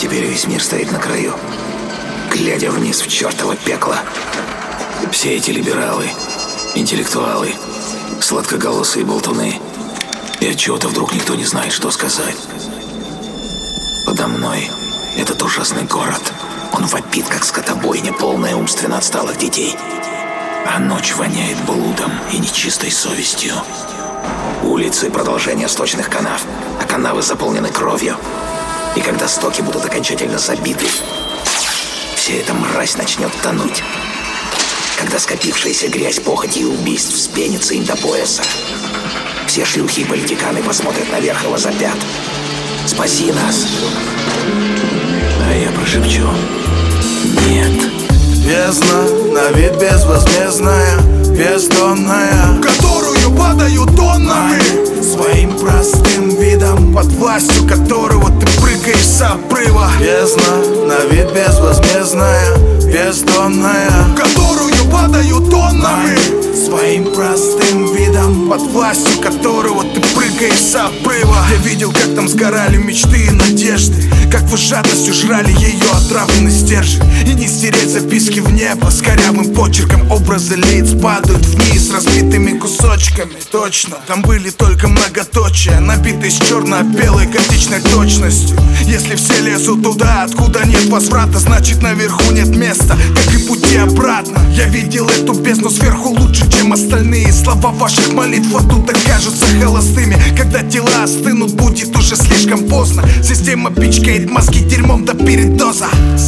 теперь весь мир стоит на краю, глядя вниз в чертово пекло. Все эти либералы, интеллектуалы, сладкоголосые болтуны, и отчего-то вдруг никто не знает, что сказать. Подо мной этот ужасный город. Он вопит, как скотобойня, полная умственно отсталых детей. А ночь воняет блудом и нечистой совестью. Улицы — продолжение сточных канав, а канавы заполнены кровью. И когда стоки будут окончательно забиты, вся эта мразь начнет тонуть. Когда скопившаяся грязь, похоти и убийств вспенится им до пояса, все шлюхи и политиканы посмотрят наверх и возопят: «Спаси нас!» А я прошепчу: «Нет». Бездна, на вид безвозмездная, бездонная, которую падают тоннами, своим простым видом, под властью которого ты прыгаешь с обрыва. Бездна, на вид безвозмездная, бездонная, которую падают тоннами, своим простым видом, под властью которого ты прыгаешь с обрыва. Я видел, как там сгорали мечты и надежды, как вы жадностью жрали ее отравленный стержень. И не стереть записки в небо с корявым почерком. Образы лиц падают вниз разбитыми кусочками. Точно, там были только многоточия, набитые с черно-белой готичной точностью. Если все лезут туда, откуда нет возврата, значит наверху нет места, как и пути обратно. Я видел эту бездну сверху лучше, чем остальные. Слова ваших молитв оттуда кажутся холостыми. Когда тела остынут, будет уже слишком поздно. Система пичкает мозги дерьмом до передоза.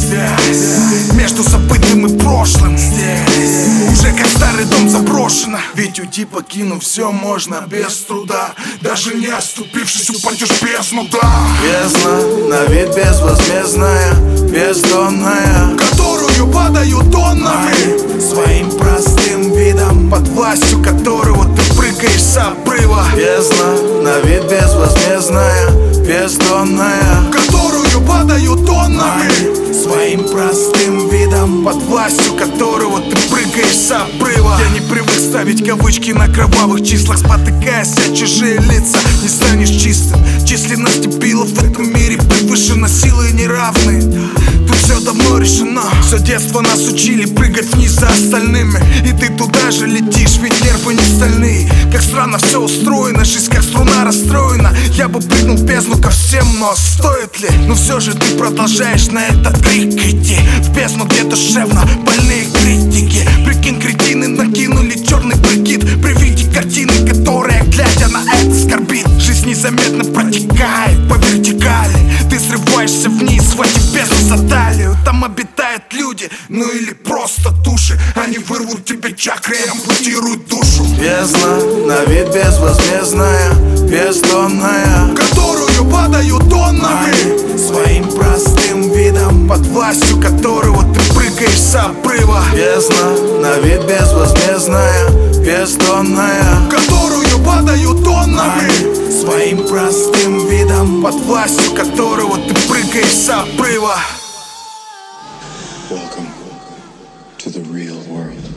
Здесь, между забытым и прошлым, здесь уже как старый дом заброшено. Ведь уйти, покинув все, можно без труда. Даже не оступившись, упадешь в бездну, да. Бездна, на вид безвозмездная, бездонная, которую падают тоннами, своим простым видом, под властью которого ты прыгаешь с обрыва. Бездна, на вид безвозмездная, бездонная, которую падают тоннами, своим простым видом, под властью которого ты прыгаешь с обрыва. Я не привык ставить кавычки на кровавых числах, спотыкаясь о чужие лица, не станешь чистым. Численность дебилов в этом мире превышена, силы неравны. Тут все давно решено. Все детство нас учили прыгать вниз за остальными, и ты туда же летишь, ведь нервы не стальные. Как странно все устроено, жизнь как струна расстроена. Я бы прыгнул в бездну ко всем, но стоит ли? Но все же ты продолжаешь на этот крик идти, в бездну, где душевно больные критики. Прикинь, кретины накинули черный прикид при виде картины, которая, глядя на это, скорбит. Жизнь незаметно протекает по вертикали. Ты срываешься вниз, схватив бездну за талию. Там обитают люди, ну или просто души. Они вырвут тебе чакры и ампутируют душу. Бездна, на вид безвозмездная, бездонная, которую падают тоннами, своим простым видом, под властью которого ты прыгаешь с обрыва. Бездна, на вид безвозмездная, бездонная, которую падают тоннами, своим простым видом, под властью которого ты прыгаешь с обрыва. Welcome to the real world.